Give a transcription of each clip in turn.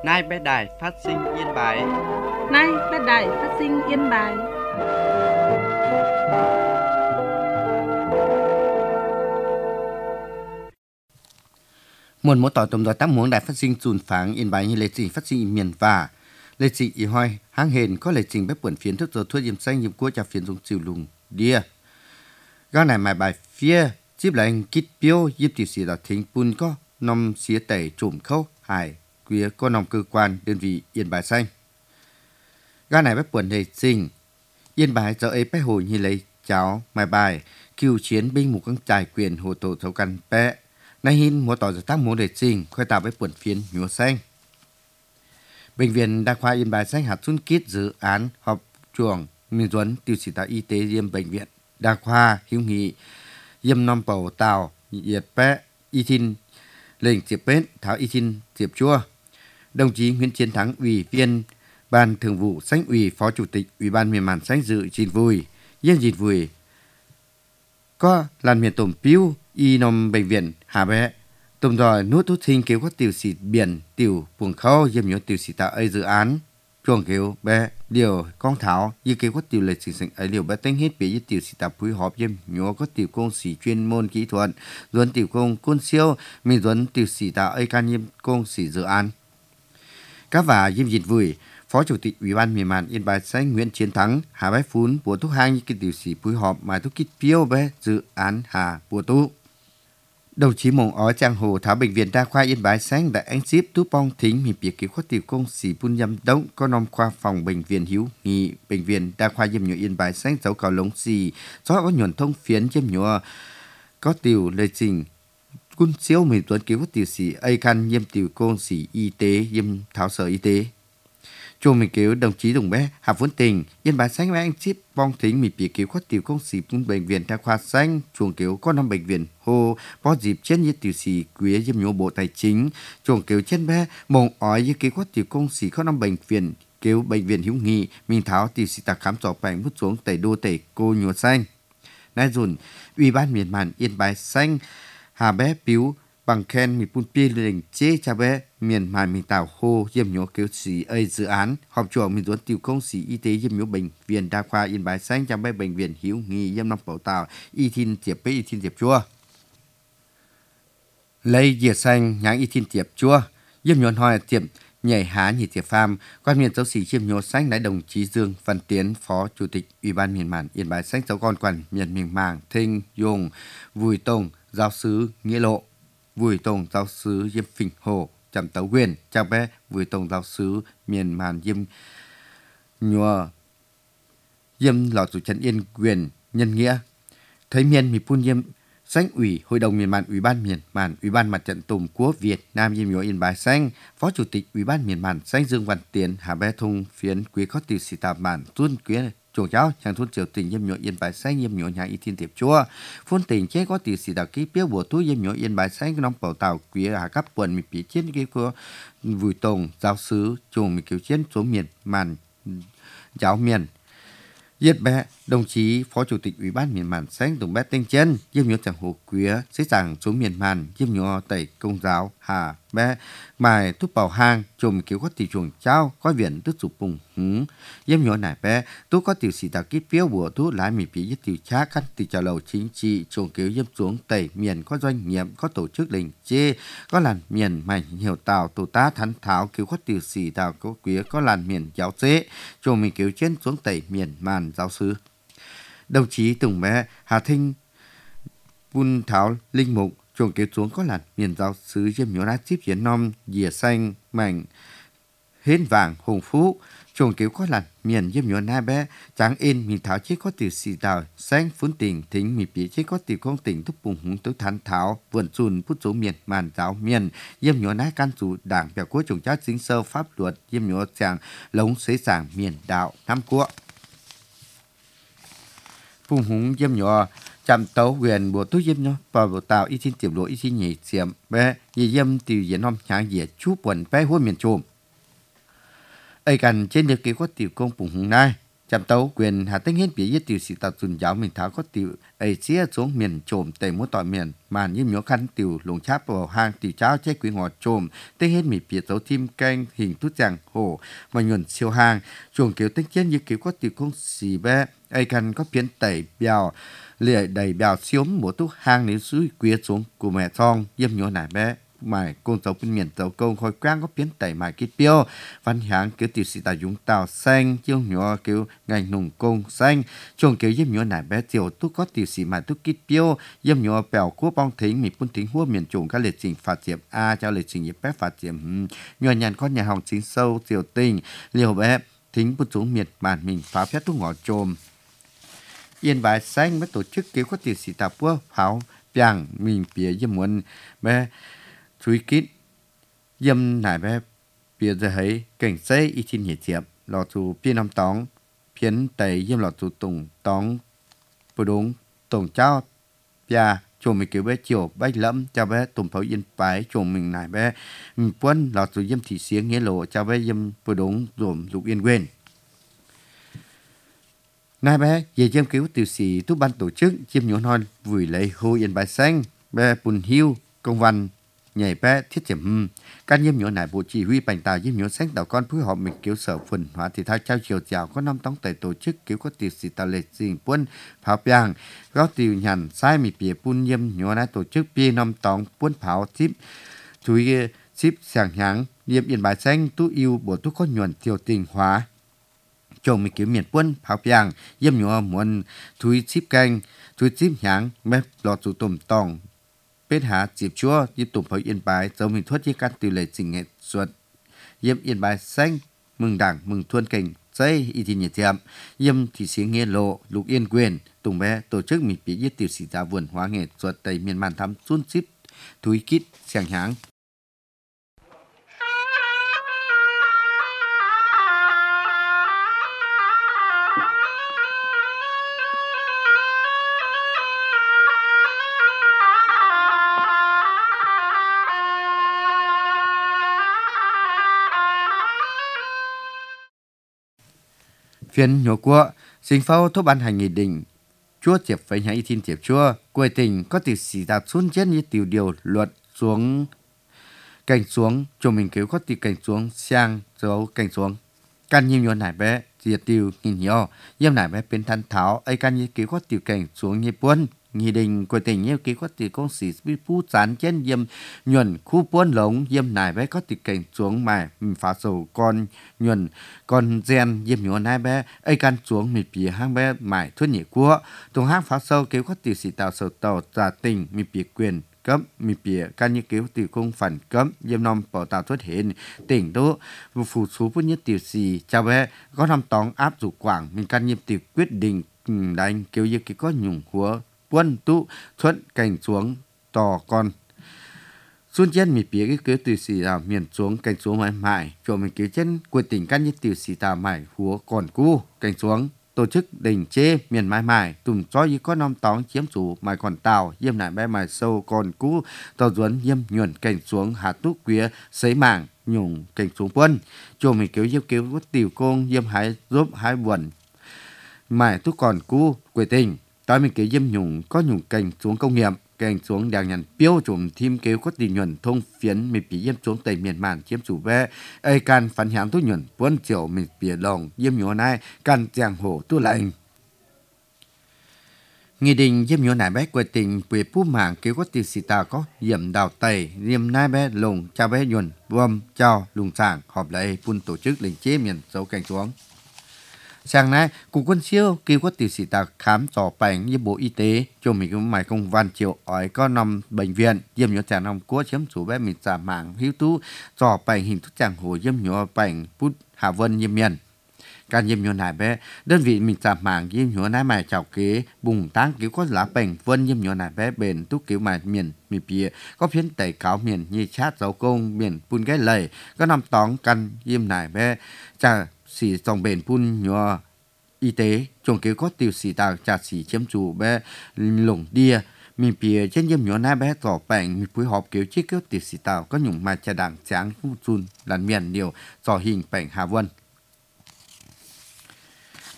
Nay bé đài phát sinh Yên Bái. Nay bé đài phát sinh Yên Bái. Muốn mô tỏ tổng đòi tám muốn đài phát sinh dùn pháng Yên Bái như lệ trình phát sinh miền và lệ trình ý hoi hang hền có lệ trình bếp quần phiến thức rồi thuốc diêm xanh diêm cua cho phiến dùng chịu lùng đia gác này mài bài phía tiếp lại kít biêu diêm tiểu sĩ đào thính bùn có nằm xía tẩy trùm khâu hải quía có nằm cơ quan đơn vị Yên Bái xanh gác này bếp quần lệ trình Yên Bái giờ ấy bé hồi như lấy cháu mài bài cứu chiến binh một con trải quyền hồ tổ thấu căn bé nay hin một tỏ giờ tác muốn để trình khơi tạo với quần phiến nhúa xanh. Bệnh viện Đa khoa Yên Bái xanh hạt xuân kít dự án họp chuồng Minh Duấn tiêu sĩ tạo y tế diêm bệnh viện Đa khoa hữu nghị diêm năm bầu tàu nhiệt bé y tin lệnh diệp bến tháo y tin diệp chua. Đồng chí Nguyễn Chiến Thắng ủy viên ban thường vụ xanh ủy phó chủ tịch ủy ban miền màn xanh dự trình vui yên dịt vui có làn miền tổm piu y nằm bệnh viện hà bé tùm rồi nút thút sinh kêu có tiểu sĩ biển tiểu buồng khâu diêm nhớ tiểu sĩ tạo ấy dự án chuồng kêu bé điều con thảo như kêu có tiểu lệ sinh sinh ấy điều bé tính hết bị tiểu sĩ tạo phối hợp diêm nhớ có tiểu công sĩ chuyên môn kỹ thuật duẩn tiểu công quân siêu mình duẩn tiểu sĩ tạo ấy can diêm công sĩ dự án các và diêm dịch vui Phó Chủ tịch Ủy ban miền màn Yên Bái xanh Nguyễn Chiến Thắng hà bé phun bùa thuốc hang như cái tiểu sĩ phối hợp mà thuốc kít piêu bé dự án hà bùa tu. Đồng chí Mông Ó Trang Hồ tháo bệnh viện Đa khoa Yên Bái xanh đã anh ship tú bong thính mình biệt kế khoát tiểu công sĩ bun nhâm đống có nằm khoa phòng bệnh viện hữu nghị bệnh viện Đa khoa Diêm Nhựa Yên Bái xanh dấu cầu lống xì do có nhuận thông phiến Diêm Nhựa có tiểu lệ trình quân siêu mình tuấn kế khoát tiểu sĩ ai khăn diêm tiểu công sĩ y tế diêm tháo sở y tế. Chùa mình cứu đồng chí Đồng bé Hà Vốn Tình Yên Bái xanh với anh ship bong thính mình bị cứu khoát tiểu công sĩ bun bệnh viện Đa khoa xanh chuồng cứu có năm bệnh viện hồ có dịp chết như tiểu sĩ quý diêm nhô bộ tài chính chuồng cứu chết bé Mông ói như cứu khoát tiểu công sĩ có năm bệnh viện cứu bệnh viện hữu nghị mình tháo tiểu sĩ tạc khám trò bệnh vút xuống tẩy đô tẩy cô nhùa xanh nay dùn Ủy ban miền màn Yên Bái xanh hà bé piếu bằng khen mi pun pi lệnh chế cha bé miền màn mình tạo hô diêm nhổ cứu sĩ ấy dự án họp chuộng mình duẩn tiểu công sĩ y tế diêm nhổ bệnh viện Đa khoa Yên Bái xanh cha bé bệnh viện hữu nghị diêm năm bảo tàu y tin tiệp bé y tin tiệp chua lấy dìa xanh nhãn y tin tiệp chua diêm nhổ hỏi tiệp nhảy há nhị tiệp pham quan miền giáo sĩ diêm nhổ xanh lại đồng chí Dương Văn Tiến phó chủ tịch Ủy ban miền màn Yên Bái xanh giáo con quản miền miền màng Thinh Dùng Vùi Tông giáo sứ Nghĩa Lộ Vùi Tông giáo sứ Diêm Phình Hồ Trầm Tấu Quyền cha bé Vùi Tông giáo sứ miền màn Diêm Nhùa Diêm lọ chủ trấn Yên Quyền nhân nghĩa thấy miền mi pun Diêm xanh ủy hội đồng miền màn ủy ban mặt trận tổ quốc Việt Nam Diêm Nhùa Yên Bái xanh phó chủ tịch ủy ban miền màn xanh Dương Văn Tiến hà bé thung phiến quý có tiểu sĩ tạp màn tuân quý chủ giáo chàng thôn triều tình Diêm Nhựa Yên Bái xanh Diêm Nhựa nhà y thiên tiệp chua phun tình chế có tiểu sĩ đặc ký biếu bùa túi Diêm Nhựa Yên Bái xanh nông bảo tàu quý hà cấp quần mình bị chiến cái của Vùi Tông giáo sứ chùa mình kiểu chiến số miền màn giáo miền Yết bé đồng chí phó chủ tịch ủy ban miền màn xanh đồng bé tinh chân Diêm Nhựa chẳng hồ quý xế giảng số miền màn Diêm Nhựa tẩy công giáo hà bé mài thuốc bảo hang chùm kiểu có tỷ chuồng trao có viện tức sụp bùng hứng Diêm Nhựa nải bé tú có tiểu sĩ đặc ký phiếu bùa tú lái mình bị nhất tiểu trá khăn tỷ trả lầu chính trị chuồng kiểu diêm xuống tẩy miền có doanh nghiệp có tổ chức lệnh chê có làn miền mảnh nhiều tàu tổ tá thắn tháo kiểu có tiểu sĩ tàu có quý có làn miền giáo chế chuồng mình kiểu trên xuống tẩy miền màn giáo sư đồng chí Tùng bé Hà Thinh Vun Tháo Linh Mục chuồng kéo xuống có làn miền giáo sứ Diêm Nhổ Đá Chíp Hiến Nom dìa xanh mảnh hến vàng hùng phú chuồng kéo có làn miền Diêm Nhổ Na bé tráng in mình tháo chế có tiểu sĩ tàu xanh phun tình thính mình bị chế có tiểu công tỉnh thúc bùng hùng tới thán tháo vườn chùn phút số miền màn giáo miền Diêm Nhổ Na can chủ đảng bèo quốc trùng chát dính sơ pháp luật Diêm Nhổ chàng lống xế sảng miền đạo Nam Quốc phùng hùng Diêm Nhổ chạm tấu quyền bộ tú diêm nhá và bộ tàu y xin tiệm lộ y xin nhị xiêm bé y diêm từ diễn nom nhang dễ chú quần bé huân miền trùm ấy cần trên được kế có tiểu công phùng hùng này chạm tàu quyền hà tinh hết bị giết tiểu sĩ tạo dùn giáo mình tháo có tiểu ấy chia xuống miền trộm tây múa tỏi miền mà như nhớ khăn tiểu lồng cháp vào hang tiểu cháo chế quý ngọt trộm tinh hết bị biệt dấu tim canh hình tút chàng hổ mà nhuần siêu hang chuồng kiểu tinh chiến như kiểu có tiểu không xì bé ấy khăn có biến tẩy bèo lìa đầy bèo xiốm một túc hang nếu suối quía xuống của mẹ thong yếm nhớ nải bé mày con dấu bên miền dấu câu khôi quang có biến tẩy mày kít tiêu văn háng kiểu tiểu sĩ tài dũng tàu xanh chiêu nhỏ kiểu ngành nùng công xanh chuồng kiểu yếm nhớ nải bé tiểu túc có tiểu sĩ mày túc kít tiêu yếm nhỏ bèo cua bong thính mì phun thính hua miền trùng các liệt trình phạt diệm a cho liệt trình yếp bé phạt diệm nhỏ nhàn con nhà hồng chính sâu tiểu tình liều bé thính bút xuống miệt bản mình phá phép thuốc ngõ trồm Yên Bái xanh mới tổ chức kiểu có tiểu sĩ tạp vua pháo bàng mình phía dâm muốn bé truy kít dâm nải bé phía giờ thấy cảnh xây y chín hiệp diệp lò chủ phía năm tóng phiến tây dâm lò chủ tùng tóng bù đúng tổng trao bia chồng mình kiểu bé chiều bách lẫm cho bé tùng pháo Yên Bái chồng mình nải bé quân lò chủ dâm thị xiếng nghĩa lộ cho bé dâm bù đúng dùm dục yên quên nay bé về chiêm cứu tiểu sĩ tu ban tổ chức chiêm nhốn hòn vùi lấy hồ Yên Bái xanh bé bùn hiu công văn nhảy bé thiết chiểm các nhiêm nhốn nải bộ chỉ huy bành tàu nhiêm nhốn xanh tàu con phối hợp mình cứu sở phần hóa thể thao trao chiều chào có năm tống tại tổ chức cứu có tiểu sĩ tàu lệ dình quân pháo bàng có tiểu nhàn sai mì bìa bùn nhiêm nhốn nải tổ chức bia năm tống quân pháo tiếp chú ý ship sàng háng nhiêm Yên Bái xanh tu yêu bộ tu có nhuận tiểu tình hóa chồng mình kiếm miền quân pháo piang yếm nhọ muốn thui chip canh thui chip nhang mép lọt chủ tôm tòng bết há chip chúa yếm tôm pháo Yên Bái dấu mình thoát với các từ lệ trình nghệ thuật yếm Yên Bái xanh mừng đảng mừng thuần cảnh dây y thì nhiệt tiệm yếm thì xí nghe lộ lục yên quyền tùng bé tổ chức mình bị giết tiểu sĩ giá vườn hóa nghệ thuật tây miền man thắm xuân chip thui kít sàng háng phiên nhỏ của sinh phao thúc ban hành nghị định chúa chẹp phải nhà y thiên chẹp chúa quê tình có tiểu sĩ đạt xuống chết như tiểu điều luật xuống cảnh xuống cho mình cứu có tiểu cảnh xuống sang dấu cảnh xuống can nhiều nhỏ nải bé diệt tiêu nghìn nhiều yếm nải bé bên thanh tháo ấy can như cứu có tiểu cảnh xuống như buôn nghị định quê tình như cứu có tiểu công sĩ bị phu chán trên yếm nhuận khu buôn lống yếm nải bé có tiểu cảnh xuống mà phá sầu con nhuận con gen yếm nhỏ nải bé ấy can xuống mì bìa hang bé mải thuốc nhị của tùng hang phá sâu cứu có tiểu sĩ tạo sầu tàu giả tình mì bìa quyền cấp mì bìa can như cứu tiểu công phản cấp yếm nom bảo tạo thuốc hiện tỉnh đô phụ số bút nhất tiểu sĩ chào bé có năm tóng áp dụng quảng mình can nhiệm tiểu quyết định đánh kêu như cái có nhung của quân tụ thuận cảnh xuống tò con xuân chân mì bía cái cứ từ xì đào miền xuống cảnh xuống mãi mãi cho mình cứu chân của tỉnh căn như từ xì đào mãi húa còn cu cảnh xuống tổ chức đình chê miền mãi mãi tùm cho như có năm tóng chiếm chủ mãi còn tàu yêm lại bé mãi sâu còn cu tàu duẩn yêm nhuận cảnh xuống hạ túc quía sấy mảng nhung cảnh xuống quân cho mình cứu có tiểu công yêm hái giúp hái buồn mãi túc còn cu quê tình tại mình kế yếm nhung có nhung cảnh xuống công nghiệp cảnh xuống đàng nhằn tiêu trùm thêm kêu có tỷ nhuận thông phiến mình bị yếm xuống tây miền màn chiếm chủ bé ai can phản hãng tu nhuận quân triệu mình bìa lòng yếm nhúa này can giang hồ tu lạnh nghị định yếm nhúa này bé quê tình về phú mảng kêu có tỷ sĩ ta có yểm đào tây yếm nai bé lồng cha bé nhuận vâm chào lùng sảng họp lại phun tổ chức lệnh chế miền dấu cảnh xuống sáng nay cục quân siêu kêu có tiểu sĩ ta khám dò bệnh như bộ y tế cho mình cái máy công văn chiều ói có nằm bệnh viện yếm nhớ trả nằm của chiếm chủ bé mình giả mạng hiếu tú dò bệnh hình thức chẳng hồ yếm nhớ bệnh bút hạ vân yếm miền can yếm nhớ này bé đơn vị mình giả mạng yếm nhớ này mày chào kế bùng tăng cứu có lá bệnh vân yếm nhớ này bé bền tú cứu mày miền mi bìa có phiến tẩy cáo miền như chát dấu công miền phun cái lầy có nằm tóng căn yếm này bé chả sĩ dòng bền phun nhỏ y tế trồng kế có tiêu sĩ tàu chả sĩ chiếm chủ bé lồng đia mình bìa trên yếm nhỏ nai bé tỏ bệnh mình phối hợp kiểu chiếc kéo tiêu sĩ tàu có nhung mai trà đảng tráng phun chun làn miền nhiều tỏ hình bệnh Hà Vân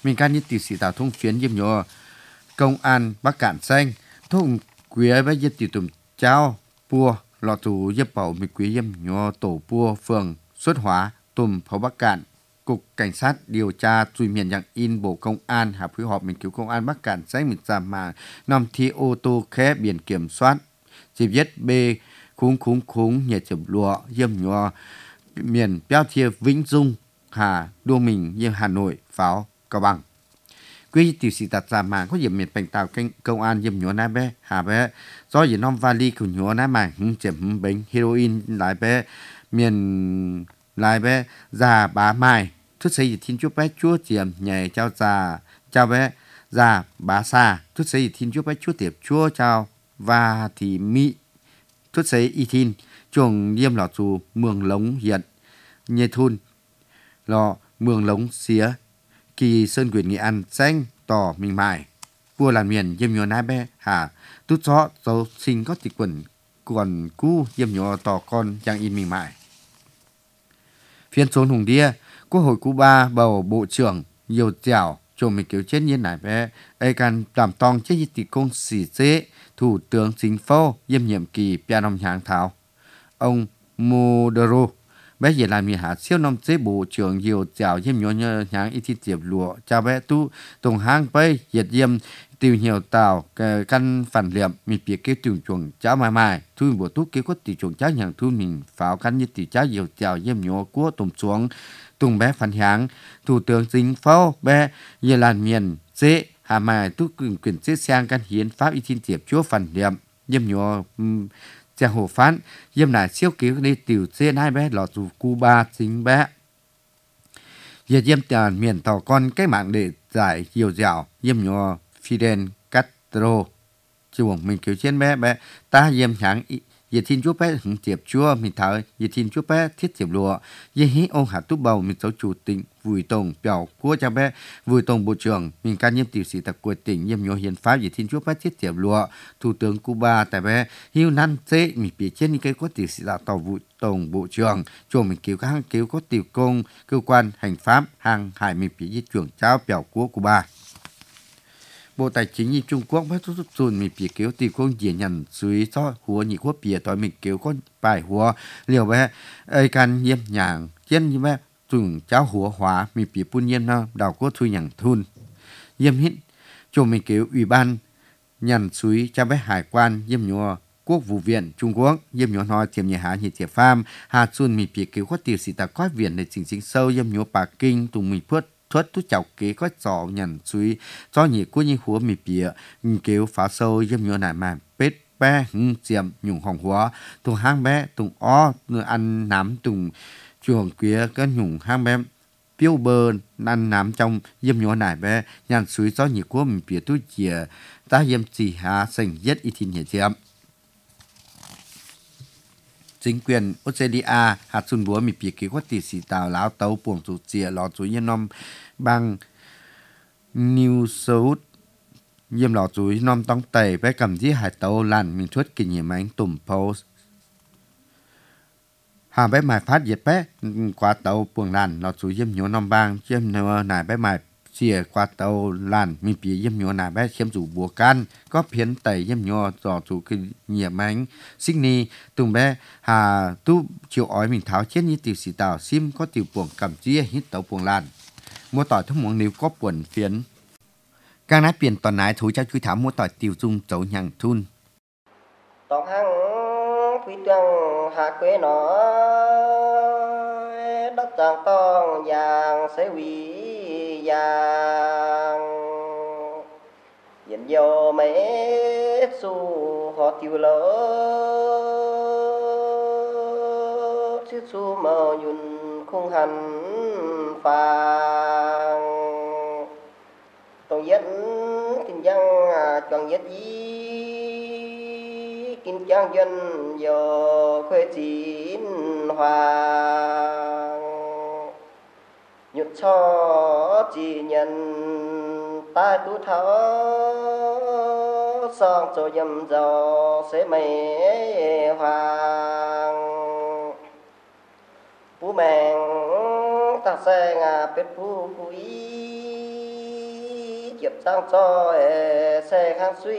mình can như tiểu sĩ tạo thông phiến yếm nhỏ công an Bắc Cạn xanh thông quý với dân tiểu tùm trao pua lọ tù yếp bảo mình quý yếm nhỏ tổ pua phường xuất hóa tùm pháo Bắc Cạn. Cục Cảnh sát điều tra truy miền dạng in Bộ Công an họp phối hợp mình cứu Công an Bắc Cạn sách mình giảm mà nằm thi ô tô khé biển kiểm soát chỉ viết B khúng nhà chụp lụa yếm nhỏ miền Béo Thiê Vĩnh Dung Hà Đô Mình như Hà Nội pháo Cao Bằng quy tiểu sĩ đặt ra mà có điểm miền bành tàu công an yếm nhỏ nái bé hà bé do gì non vali của nhỏ nái mà chém bánh heroin lại bé miền lại bé già bá mai thúc xây thiên chúa bé chúa tiệm nhảy trao già trao bé già bá xa thúc xây thiên chúa bé chúa tiệm chúa trao và thì mỹ thúc xây y thiên chuồng yếm lọ dù mường lống hiện nhê thun lọ mường lống xía kỳ sơn quyền nghệ an xanh tỏ mình mài vua làm miền yếm nhỏ nái bé hà tút gió dấu sinh có tịch quần còn cú yếm nhỏ tỏ con chẳng in mình mài phiên trốn hùng đia Quốc hội Cuba bầu bộ trưởng nhiều dẻo cho mình kiểu chết nhiên này bé ai can đảm tòng chết di tịch công sĩ chế thủ tướng chính phủ yếm nhiệm kỳ bia năm hàng thảo ông Modero bé giờ làm việc hạ siêu năm chế bộ trưởng nhiều dẻo yếm nhỏ nhờ nhàng ít tiệp lụa chào bé tu tổng hang bay nhiệt yếm tiêu nhiều tàu căn phản liệm mình biết cái trường chuồng cháu mai thu bộ tu cái có tỷ chuồng cháu nhàng thu mình pháo căn như tỷ cháu nhiều dẻo yếm nhỏ của tổng xuống tung bé phản háng thủ tướng chính phủ bé giờ làm miền chế hà mai tu quyền chế sang căn hiến pháp y thiên tiệp chúa phản liệm yếm nhỏ cha hồ phán yếm lại siêu cứu đi tiểu chế hai bé lọt dù Cuba chính bé giờ yếm tiền miền tàu con cái mạng để giải nhiều dẻo yếm nhỏ Fidel Castro chuồng mình kiểu trên bé ta yếm háng giờ thiên chúa bé hứng tiệp chúa mình thở giờ thiên chúa bé thiết tiệp lụa giờ hí ông hạt túp bầu mình cháu chủ tịch Bùi Tổng biểu của cha bé Bùi Tổng bộ trưởng mình can nhiêm tiểu sĩ tập của tỉnh nhiêm nhỏ hiến pháp giờ thiên chúa bé thiết tiệp lụa thủ tướng Cuba tại bé hiu nan chế mình bị trên những cái có tiểu sĩ là tàu Bùi Tổng bộ trưởng chuồng mình cứu các hang cứu có tiểu công cơ quan hành pháp hàng hải mình bị di chuyển trao biểu của Cuba Bộ Tài chính như Trung Quốc bắt rút dùn mình bị kéo tỷ công diễn nhận suy cho hùa nhị quốc bìa tỏi mình kéo con bài hùa liều bé ơi can nhiêm nhàng trên như bé dùng cháu hùa hóa mình bị buôn nhiêm nó đào quốc thui nhàng thun nhiêm hít cho mình kéo ủy ban nhận suy cho bé hải quan nhiêm nhua Quốc vụ viện Trung Quốc nhiêm nhua nói tiềm nhà hạ nhiệt tiệp pham hà xuân mình bị kéo có tiểu sĩ ta quát viện để chính sâu nhiêm nhua Bắc Kinh tùng mình phớt thoát tu chào kế có trò nhận suy cho nhị của những húa mì bìa kéo phá sâu yếm nhựa nải mà bết bé chiếm nhung hồng hóa tùng hang bé tùng ó ăn nắm tùng chuồng quía cái nhung hang bé piêu bơ ăn nắm trong yếm nhựa nải bé nhận suy cho nhị của mì bìa tu chìa ta yếm chỉ hạ sinh nhất ít thiên hiện chiếm chính quyền Australia hạt xuân búaมีปีกี่ก็ติดสีตาวลาวเตาป่วงสุเจียหลอดสุยนอมบางนิวเซาท์เยี่ยมหลอดสุยนอมต้องไต่ไปกำที่หายเตาลันมีทวดกินเหยี่ยมตุ่มโพสหาไปหมายพัดเหยียดแปะกว่าเตาป่วงลันหลอดสุยเยี่ยมโยนอมบางเยี่ยมเนื้อหน่ายไปหมายเสียกว่าเตาลันมีปีเยี่ยมโยนหน่ายไปเข้มสู่บัวกันก็เพี้ยนไต่เยี่ยมโยต่อสู่คือเหยียบแมงซิกนีตุ่มแบhà tu chiều ói mình tháo chết như tiểu sĩ tàu sim có tiểu buồng cầm chia hít tàu buồng lan mua tỏi thông muỗng nếu có buồn phiến càng nái biển toàn nái thú cho chui thảo mua tỏi tiểu dung chấu nhằng thun tòng hăng phi trăng hạ quê nó đất tràng tòng vàng sẽ quỳ vàng nhìn vô mấy su họ tiêu lỡ chiếc su mờ nhún khung hành phàng tổng dẫn kinh dân chọn nhất ý kinh trang dân giờ khuê chín hoàng nhụt cho chỉ nhận tai tu tháo sang cho dầm dò sẽ mê hoàng bố mẹ ta sẽ ngà biết phú quý tăng cho xe khang suy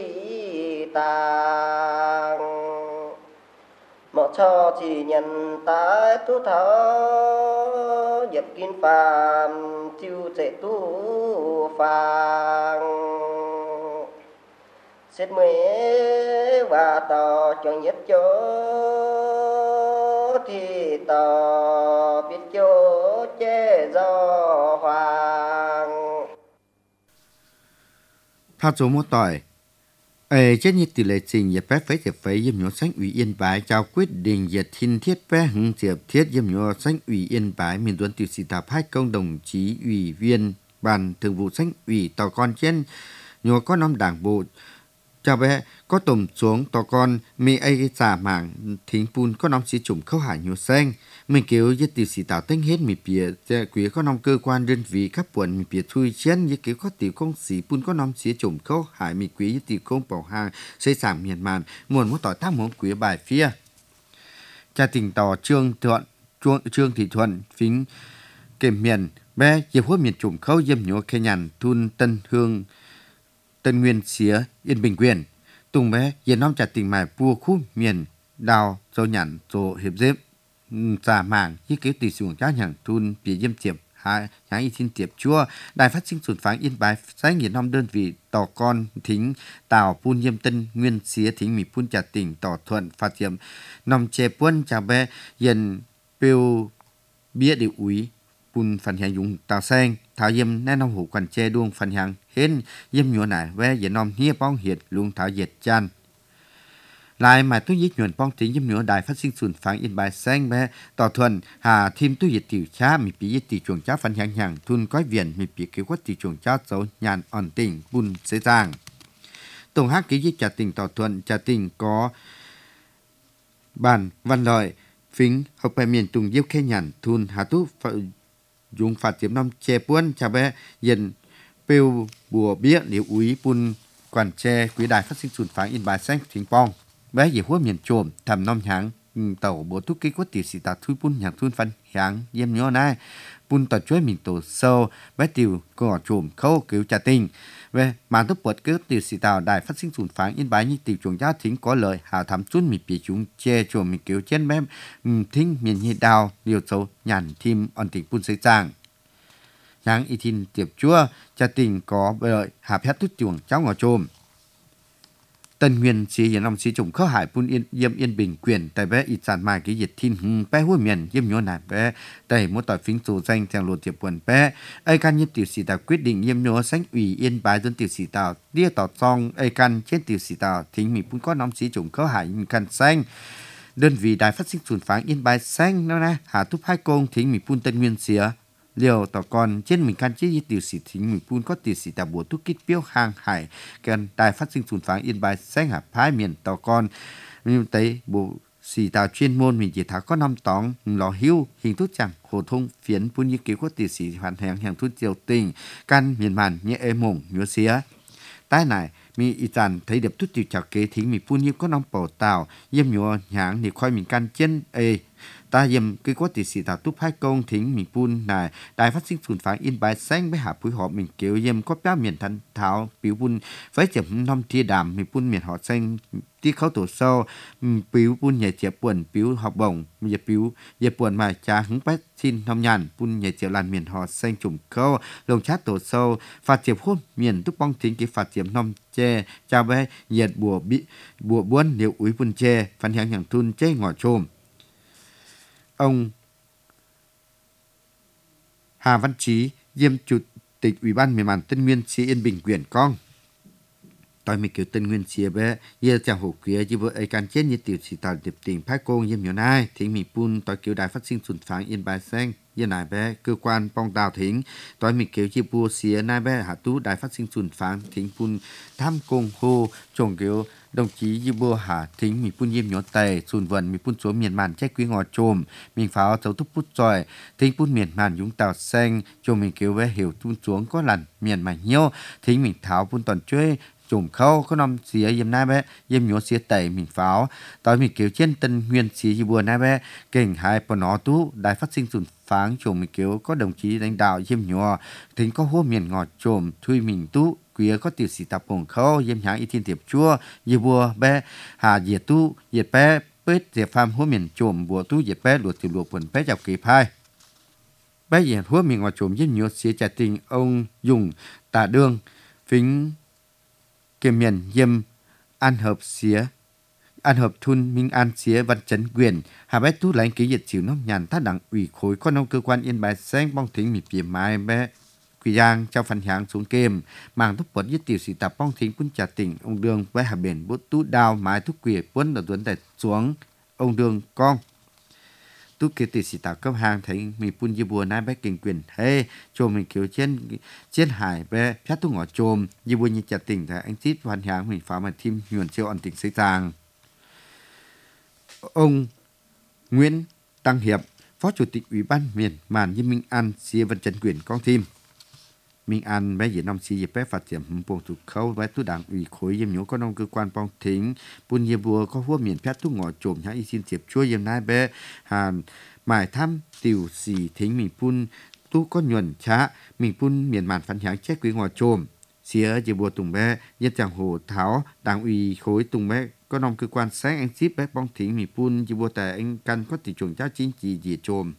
tàng một cho chỉ nhận tái tu tháo dập kim phàm chiêu dễ tu phàng xét mê và tỏ chọn nhất chỗ thì tỏ biết chỗ chế do hoàng Thao số một tỏi trên như tỷ lệ trình nhiệt phép phế diệp phế yếm nhô xanh ủy yên bái trao quyết định nhiệt thiên thiết phế hứng diệp thiết yếm nhô xanh ủy yên bái miền tuấn tiểu sĩ tạp hai công đồng chí ủy viên ban thường vụ xanh ủy tàu con trên nhô có năm đảng bộ chào bé có tùm xuống tàu con mi ai giả mảng thính pun có năm sĩ chủng khâu hải nhô xanh mình kêu với tiểu sĩ tạo tính hết mi bìa quý có năm cơ quan đơn vị các quận mi bìa thui chiến với kiểu có tiểu công sĩ pun có năm sĩ chủng khâu hải mi quý với tiểu công bảo hàng xây sản miền màn nguồn muốn tỏi thác muốn quý bài phía cha tình tỏ trương thị thuận phính kiểm miền bé dịp hốt miền chủng khâu dâm nhô khe nhàn thun tân hương Tân Nguyên xía Yên Bình Quyền Tùng bé yên năm trả tình mài vua khu miền đào dâu nhẵn dô hiệp dếp giả mảng như kế tỷ xuống các nhàng thun phía dâm tiệp hai nháng y thiên tiệp chua đài phát sinh sụn pháng yên bài sáng nghiền năm đơn vị tỏ con thính tàu pun yêm Tân Nguyên xía thính mì pun trả tình tỏ thuận phạt diệm nòng chè quân chào bé yên bêu bia điều úy pun phần hàng dùng tàu sen thảo yêm nè nông hủ quản che đuông phần hàng hên yêm nhựa nải ve giờ nom hia bong hiệt luôn thảo dệt chan lại mà tôi giết nhuận bong tính yêm nhựa đài phát sinh sùn phẳng in bài sen bé tỏ thuần hà thêm tôi dệt tiểu cha mi bị dệt tiểu chuồng cha phần hàng hàng thun cõi viện mi bị kêu quát tiểu chuồng cha dấu nhàn ổn tình bun dễ dàng tổng hát ký giết trả tình tỏ thuần trả tình có bản văn lợi phính học bài miền tùng diêu khe nhàn thun hà tú dùng phạt tiệm năm che buôn cha bé dần bêu bùa bía liễu úy pun quản che quý đài phát sinh sụn pháng in bài xanh thính pong bé dễ húa miền trộm thầm năm tháng tàu bộ thúc kích quất tiểu sĩ tạt thui pun nhạc thun phân hàng yếm nhó nai pun tạt chuối mình tổ sâu bé tiểu cỏ trộm khâu cứu trả tình về màn thúc bật cứ tiểu sĩ tàu đài phát sinh sụn pháng in bài như tiểu chuồng giá thính có lời hà thắm chun mình bị chúng che trộm mình cứu trên bé thính miền như đào liều sâu nhàn thêm ổn định pun xây trang nháng y thiên tiệp chua cha tình có lợi hạp hết tút chuồng cháu ngò trôm Tân Nguyên sĩ hiện năm sĩ chủng khâu hải pun yên bình quyền tại bé ít sản mai cái dịch thiên bé húa miền yếm nhô nải bé tại một tỏi phính số danh theo luật tiệp quần bé ai can nhiếp tiểu sĩ tàu quyết định yếm nhô sánh ủy yên bái dân tiểu sĩ tàu lia tỏ song ai can trên tiểu sĩ tàu thính mình pun có năm sĩ chủng khâu hải can xanh đơn vị đài phát sinh sùn pháng yên bài xanh nó nè hà thúc hai công thính mình pun Tân Nguyên xía liều tỏ con trên mình can chế tiểu sĩ thính mình pun có tiểu sĩ tàu bùa thúc kích biếu hàng hải cần đài phát sinh sùn pháng yên bài xanh hà phái miền tỏ con nhưng tới bộ sĩ tàu chuyên môn mình chỉ tháo có năm tóng lò hưu hình thức chẳng hồ thông phiến pun như cứu có tiểu sĩ hoàn thành hàng thuốc triều tình can miền màn nhẹ ê mộng nhúa xía tai này mi y tàn thấy đẹp tút tiểu chào kế thính mi pun như có nông bầu tàu yếm nhúa nháng thì khoai mình can trên ê ta yếm cái quá tỷ sĩ tàu túp hai công thính mình pun này đài phát sinh sùn pháng in bài xanh với hạ phối họ mình kêu yếm có bao miền thanh tháo biểu pun với chấm năm tia đàm mình pun miền họ xanh tí khấu tổ sâu biểu pun nhảy chẹp buồn biểu học bổng giờ biểu giờ buồn mà cha hứng bách xin năm nhàn pun nhảy chẹp làn miền họ xanh trùng khâu lồng chát tổ sâu phạt chẹp hôn miền túp bong thính cái phạt chẹp năm che chào bé nhiệt bùa buôn liệu úi pun che phản hàng hàng thun che ngõ trôm ông Hà Văn Chí Diêm Chủ tịch Ủy ban miền màn Tân Nguyên sĩ Yên Bình quyền con tôi mới kêu Tân Nguyên sĩ bé giờ chàng hổ kia chỉ vừa ấy can chết như tiểu sĩ tàu điệp tình phái công Diêm nhiều nai thì mình pun tôi kêu đài phát sinh sụn pháng Yên bài xanh giờ này bé cơ quan bong đào thính tôi mình kêu chi bùa xía nai bé hạ tú đài phát sinh sụn pháng thính pun tham công hô trồng kêu đồng chí như bùa hạ thính mình pun yếm nhỏ tề sùn vần mình pun số miền màn check quý ngò trồm mình pháo dấu thúc bút rồi thính pun miền màn dũng tàu xanh cho mình kêu bé hiểu tuôn xuống có lần miền màn nhiêu thính mình tháo pun toàn chơi chủng khâu có năm xía yếm nai bé yếm nhỏ xía tề mình pháo tôi mình kêu trên Tân Nguyên xía như bùa nai bé kênh hai bọn nó tú đài phát sinh sùn pháng chồng mình kêu có đồng chí lãnh đạo yếm nhỏ thính có hô miền ngọt trồm thui mình tú quía có tiểu sĩ tập bổng khâu yếm nháng y thiên tiệp chua yê bùa bé hà diệt tu diệt bé bết diệt phàm húa miền trộm bùa tu diệt bé luộc tiểu luộc quần bé chọc kỳ phai bé diệt húa miền ngọt trộm yếm nhúa xía trả tình ông dùng tà đương phính kiềm miền yếm an hợp xía an hợp thun minh an xía văn chấn quyền hà bé tu lãnh ký diệt chịu nông nhàn thắt đảng ủy khối con nông cơ quan Yên Bái sáng bong thính mịp phía mai bé Quỳ Giang trong phần hàng xuống kềm mang thúc bật giết tiểu sĩ tập bong thính quân trả tỉnh ông đường với hà biển bút tú đào mái thúc quỷ quân ở tuấn tại xuống ông đường con tú kia tiểu sĩ tập cấp hàng thấy mình quân dư bùa nai bé kinh quyền hey chôm mình kiểu trên hải bé phép tu ngõ chôm dư bùa như trả tỉnh tại anh chít phần hàng mình phá mà thêm nhuận siêu ổn định xây tàng ông Nguyễn Tăng Hiệp Phó Chủ tịch Ủy ban miền Màn Như Minh An xia văn trần quyền con thêm Minh An bé Việt Nam xia bé phát triển vùng thuộc khâu bé tu đảng ủy khối yếm nhố có nông cơ quan bong thính bùn yếm bùa có hua miền phép tu ngõ trộm nhá y xin tiệp chua yếm nai bé hàn mài thăm tiểu xì thính mình bùn tu có nhuận chá mình bùn miền Màn phản háng chết quý ngõ trộm xia yếm bùa tùng bé yên chàng hồ tháo đảng ủy khối tùng bé có nông cơ quan sáng anh ship bé bong thính mình bùn yếm bùa tại anh căn có tỷ chuồng chá chính trị gì trộm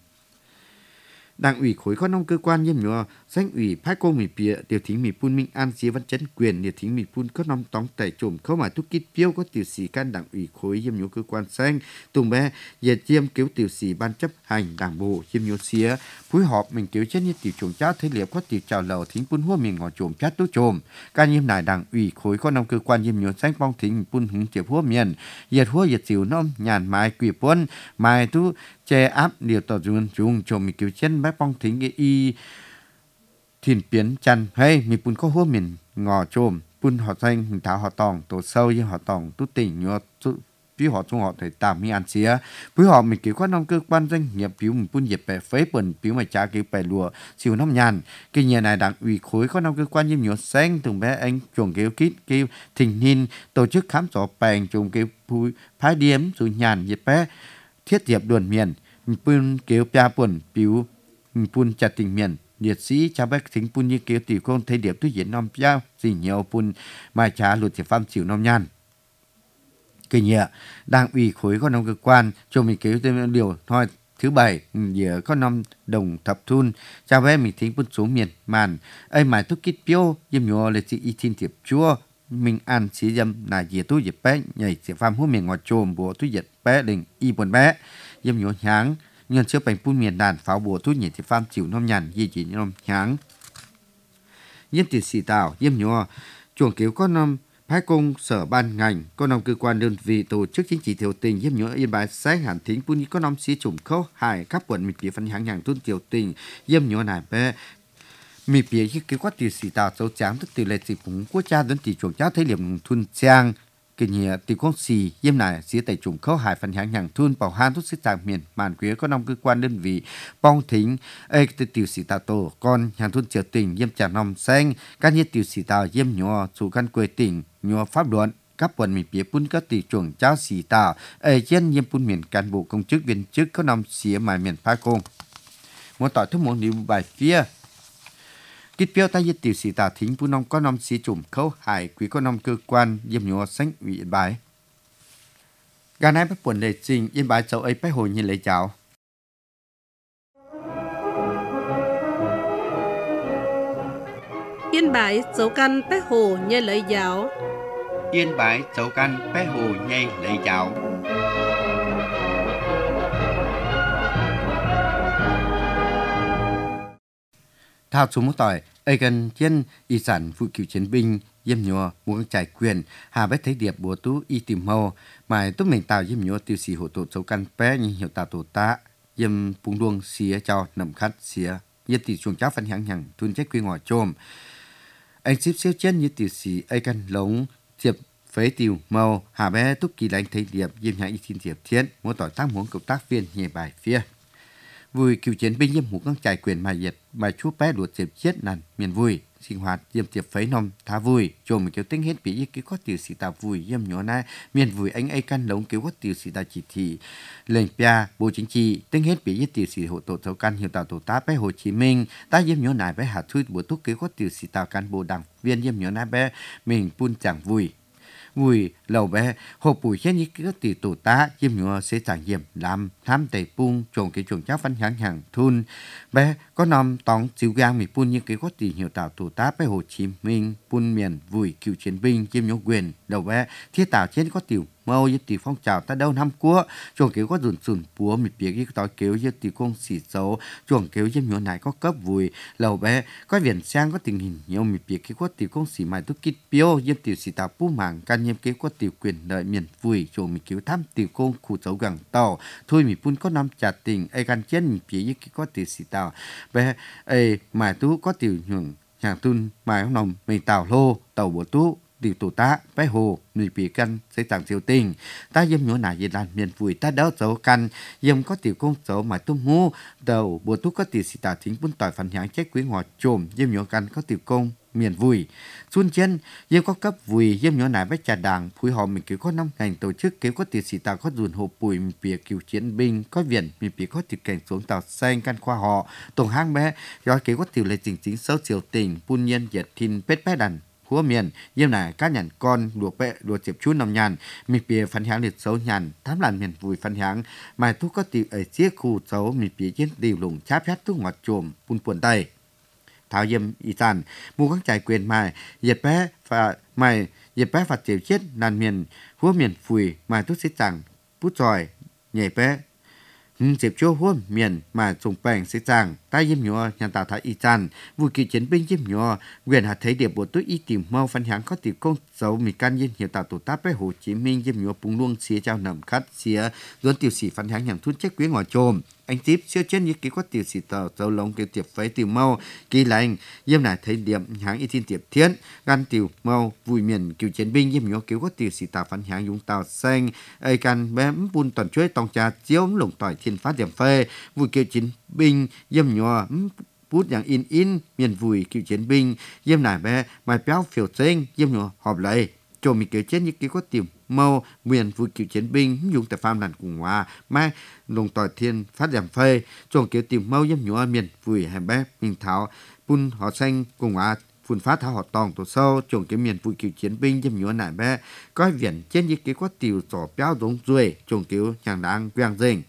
Đảng ủy khối có nông cơ quan yếm nhúa sáng ủy phái cô mì bịa điều thính mì pun Minh An xía văn chấn quyền điều thính mì pun có nông tóng tẩy trộm khâu mà thúc kít piêu có tiểu sĩ can đảng ủy khối yếm nhúa cơ quan sáng tùng bé dệt chiêm cứu tiểu sĩ ban chấp hành đảng bộ yếm nhúa xía phối hợp mình cứu chết như tiểu trộm cháo thế liệp có tiểu chào lầu thính pun hua miền ngõ trộm chát tú trộm can yếm nải đảng ủy khối có nông cơ quan yếm nhúa sáng bong thính pun hứng chiệp hua miền dệt xỉu nôm nhàn mai quỷ pun mai tú che áp điều tỏ dùn chung cho mình cứu chân bác bong thính cái y thìn biến chăn hay mình pun có hua miền ngò trôm pun họ xanh mình tháo họ tòng tổ sâu như họ tòng tú tỉnh nhọ ví họ trong họ thể tạm mi ăn xía với họ mình cứu quan nông cơ quan doanh nghiệp phiếu mình pun dẹp bẻ phế bẩn phiếu mà trả cứu bẻ lùa siêu năm nhàn cái nhà này đảng ủy khối có nông cơ quan như nhọ xanh từng bé anh chuồng kêu kít kêu thình hin tổ chức khám sổ bèn chuồng kêu phui phái điếm rồi nhàn dẹp bé thiết diệp đồn miền pun kéo pia pun piu pun chặt tình miền liệt sĩ cha bác thính pun như kéo tiểu con thấy điệp tu diễn nom pia gì nhiều pun mai trả lụt chỉ pham chịu nom nhan cái nhẹ đang ủy khối có nông cơ quan cho mình kéo thêm điều thôi thứ bảy giờ có năm đồng thập thun cha bé mình thính pun xuống miền màn ai mải tu kít piu yếm nhọ liệt sĩ y thiên tiệp chúa mình ăn xí dâm là gì tu dệt bé nhảy chỉ pham hú miền ngọt trồm bộ tu dệt bé đình y buồn bé yếm nhọ nháng nhân chưa bành pun miền đàn pháo bộ tu nhảy chỉ pham chịu nom nhàn gì chỉ nom nháng yếm tiền xì tảo yếm nhọ chuồng kéo có năm phái công sở ban ngành có năm cơ quan đơn vị tổ chức chính trị tiểu tình yếm nhọ Yên Bái sáng hàn thính pun có năm xí chủng khâu hải các quận mình bị phân hạng hàng tuân tiểu tình yếm nhọ này bé mì bìa khi cái quát tiểu sĩ tạo dấu trắng tức tỷ lệ sĩ phúng quốc gia đến tỷ chuồng cháo thấy liệm thun trang cái nhẹ tỷ con xì yếm này xí tại chủng khâu hải phần hạng hàng thun bảo han thúc xích tàng miền màn quế có năm cơ quan đơn vị bong thính ấy tiểu sĩ tạo tổ con hàng thun triều tỉnh yếm trà nòng xanh các như tiểu sĩ tạo yếm nhỏ chủ căn quê tỉnh nhỏ pháp luận các quận mì bìa pun các tỷ chuồng cháo sĩ tạo ấy trên yếm pun miền cán bộ công chức viên chức có năm xía mài miền phá công một tỏi thức một điều bài phía kích biểu tay tiểu sĩ tả thính phu nông có năm sĩ chủng khâu hải quý có năm cơ quan yếm nhọ sáng ủy Yên Bái gà nai bắt buồn lệ trình Yên Bái cháu ấy bắt hồi như lấy cháo Yên Bái dấu căn bé hồ như lấy giáo Yên Bái cháu căn bé hồ nhây lấy cháo thao số một tỏi ấy gần trên y sản phụ cựu chiến binh yếm nhọ muốn trải quyền hà bé thấy điệp bùa tú y tìm màu mà tú mình tạo yếm nhọ tiêu sĩ hộ tổ cháu căn bé như hiệu tạo tổ ta yếm phúng đuông xía cho nằm khát xía yếm tỷ chuồng cháo phân hạng hàng thun chết quy ngõ trôm anh ship siêu chân như tiểu sĩ ấy căn lống tiệp phế tiêu màu hà bé túc kỳ đánh thấy điệp yếm nhã y thiên tiệp thiên muốn tỏi tác muốn cộng tác viên nhẹ bài phía vui cựu chiến binh yếm hủ các trải quyền mà diệt mà chú bé đuột diệp chết nàn miền vui sinh hoạt yếm tiệp phấy nôm thả vui chôm mình kêu tính hết bị cái có tiểu sĩ tàu vui yếm nhỏ na miền vui anh ấy căn lống kêu có tiểu sĩ tàu chỉ thị lệnh pia bộ chính trị tính hết bị tiểu sĩ hộ tổ châu căn hiệu tàu tổ tá bé Hồ Chí Minh ta yếm nhỏ này bé Hà Thuy bộ túc kêu có tiểu sĩ tàu căn bộ đảng viên yếm nhỏ na bé mình pun chẳng vui lầu bé hộp bùi trên những cái tỷ tổ tá chiêm nhựa sẽ trải nghiệm làm tham tẩy pung trồng cái chuồng cháo phân hàng hàng thun bé có nằm tòng chiếu gang mình pun những cái có tỷ nhiều tạo tổ tá bé Hồ Chí Minh pun miền vui cựu chiến binh chiêm nhựa quyền lầu bé thiết tạo trên có tiểu mâu như tỷ phong trào ta đâu năm cua chuồng kéo có dùn búa mịt bìa cái tỏi kéo như tỷ công xỉ xấu chuồng kéo chiêm nhựa này có cấp vui lầu bé có viền sang có tình hình nhiều mịt bìa cái có tỷ công xỉ mài túc kít piêu như tỷ xỉ tạo pu mảng can nhiêm cái có tỷ quyền lợi miền vui chuồng mịt kéo tham tỷ công khu dấu gẳng tàu thôi mịt pun có năm trả tình ai can trên mịt bìa như cái có tỷ xỉ tạo bé ai mài tú có tỷ nhường hàng tun mài ông nồng mày tàu lô tàu bộ tú điều tổ tá bé Hồ người bị căn sẽ tặng siêu tình ta dâm nhỏ nà về đàn miền vui ta đỡ dấu căn dâm có tiểu công dấu mà tung ngu đầu bộ tú có tiểu sĩ tà thính bún tỏi phần nhãn chết quý ngọt trồm dâm nhỏ căn có tiểu công miền vui xuân chân dâm có cấp vui dâm nhỏ nà bé trà đàng phối họ mình kiểu có 5 ngành tổ chức kiểu có tiểu sĩ tà có dùn hộp bùi mình bìa kiểu chiến binh có viện mình bìa có tiểu cảnh xuống tàu xanh căn khoa họ tổng hang bé do kiểu có tiểu lệ chính sâu siêu tình pun nhân dệt thìn pết bé đàn húa miền yếm này cá nhàn con đùa chẹp chú nằm nhàn mì bìa phân háng liệt xấu nhàn thám làn miền vui phân háng mai thuốc có tiểu ở chiếc khu xấu mì bìa trên điều lủng cháp chát thuốc ngọt chồm pun puồn tay tháo yếm y tàn mua các trải quyền mai dệt bé phạt chịu chết làn miền húa miền phùi mai thuốc xích chẳng bút tròi nhảy bé dịp chỗ huống miền mà trồng bèn sẽ chẳng ta yếm nhỏ nhà tạo thái y chan vui kỳ chiến binh yếm nhỏ quyền hạt thấy điệp bộ tối y tìm mau phân háng có tiểu công dấu mì can yên nhiều tạo tổ tác bé Hồ Chí Minh yếm nhỏ bùng luông xía trao nằm khát xía dồn tiểu sĩ phân háng nhàng thun chết quý ngõ trồm anh tiếp siêu trên như cái có tiểu sĩ tàu dấu lông kiểu tiệp phấy tiểu mau kỳ lành yếm này thấy điểm háng y tin tiệp thiên gan tiểu mau vui miền cựu chiến binh yếm nhỏ kiểu có tiểu sĩ tàu phân háng dùng tàu xanh ai can bém bun toàn chuối tòng trà chiếu lồng tỏi thiên phát điểm phê vui cựu chiến binh yếm nhỏ bútอย่างin miền vui cựu chiến binh yếm này bé mai béo phiểu xanh yếm nhỏ họp lại cho mình kể trên những cái có tiểu mâu miền vui cựu chiến binh dùng tại farm đàn cùng hòa mai lồng tỏi thiên phát điểm phê cho kiểu tiểu mâu yếm nhỏ miền vui hay bé mình tháo bun họ xanh cùng hòa phun phát tháo họ tòng tổ sâu trồng cái miền vui cựu chiến binh yếm nhỏ này bé có viền trên những cái có tiểu sỏ béo giống ruồi trồng kiểu nhàng đáng quen dinh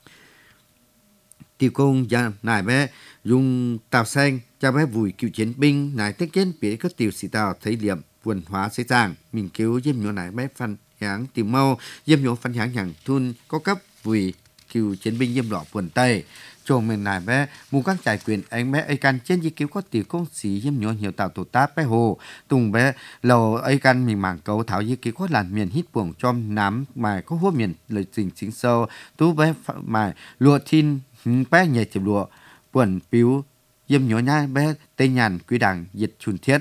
tiểu công gia nài bé dùng tàu xanh cho bé vui cựu chiến binh nài tết kiến bị các tiểu sĩ tàu thấy điểm vườn hóa xây giang mình kêu dêm nhỏ nài bé phân háng tiểu mau dêm nhỏ phân háng hàng thun có cấp vui cựu chiến binh dêm đỏ vườn tây chồng mình nài bé mua các trải quyền anh bé ai can trên di cứu có tiểu công sĩ dêm nhỏ nhiều tàu tổ tác bé Hồ tùng bé lầu ai can mình mảng cấu thảo di cứu có làn miền hít buồng trong nám mà có hố miền lời trình chính sâu tú bé mà lụa thiên bé nhảy chìm lụa buồn piu yếm nhỏ nhai bé tây nhàn quý đảng dịch chùn thiết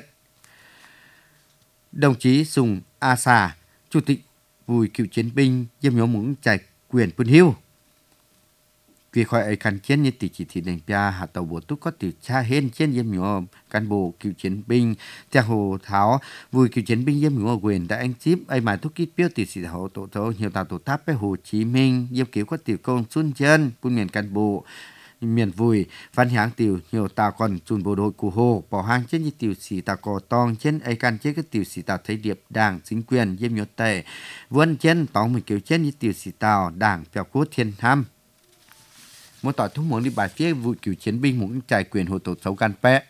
đồng chí Sùng A Sà chủ tịch vui cựu chiến binh yếm nhỏ muốn trải quyền quân hưu vì khỏi ấy khăn chiến như tỷ chỉ thị đánh bia hạ tàu bộ túc có tiểu cha hên trên yếm nhỏ cán bộ cựu chiến binh theo Hồ Tháo vui cựu chiến binh yếm nhỏ quyền đã anh chip ai mà thúc kít biểu tỷ sĩ hậu tổ thấu nhiều tàu tổ tháp bé Hồ Chí Minh yếm cứu có tiểu công xuân chân quân miền cán bộ miền vui văn háng tiểu nhiều tàu còn chun bộ đội của Hồ bỏ hang trên như tiểu sĩ tàu cò tong trên ai can trên cái tiểu sĩ tàu thấy điệp đảng chính quyền yếm nhỏ tệ vươn trên tòng mình kiểu trên như tiểu sĩ tàu đảng phèo cốt thiên tham một tỏi thúc muốn đi bài phía vụ cựu chiến binh muốn trải quyền hộ tổ xấu gan pé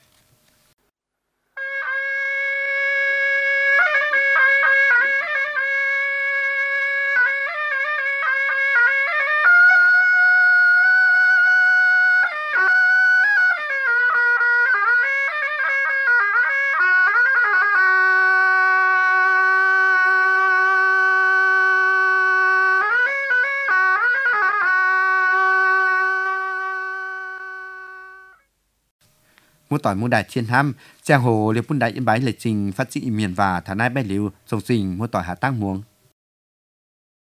một tỏi một đại chiến ham giang hồ liệp quân đại yên bái lịch trình phát triển miền và thả nai bé liu sông sinh một tỏi hạ tăng muống